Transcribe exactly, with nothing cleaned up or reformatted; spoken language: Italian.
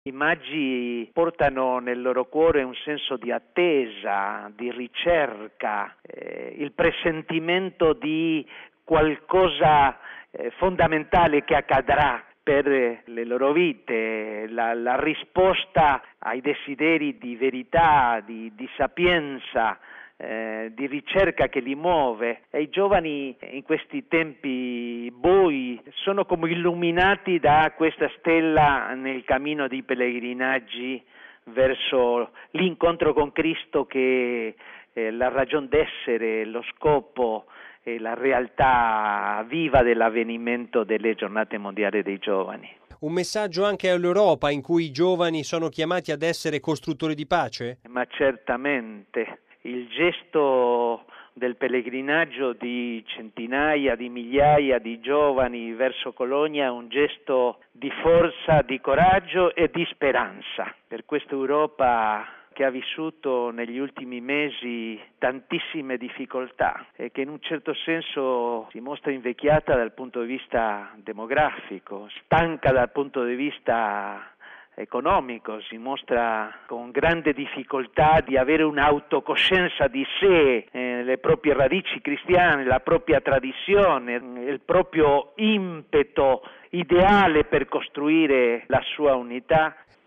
I magi portano nel loro cuore un senso di attesa, di ricerca, eh, il presentimento di qualcosa eh, fondamentale che accadrà per le loro vite, la, la risposta ai desideri di verità, di, di sapienza, eh, di ricerca che li muove. E i giovani in questi tempi bui sono come illuminati da questa stella nel cammino dei pellegrinaggi verso l'incontro con Cristo, che è la ragion d'essere, lo scopo e la realtà viva dell'avvenimento delle giornate mondiali dei giovani. Un messaggio anche all'Europa, in cui i giovani sono chiamati ad essere costruttori di pace? Ma certamente. Il gesto del pellegrinaggio di centinaia di migliaia di giovani verso Colonia è un gesto di forza, di coraggio e di speranza per questa Europa che ha vissuto negli ultimi mesi tantissime difficoltà e che in un certo senso si mostra invecchiata dal punto di vista demografico, stanca dal punto di vista economico, si mostra con grande difficoltà di avere un'autocoscienza di sé, eh, le proprie radici cristiane, la propria tradizione, il proprio impeto ideale per costruire la sua unità.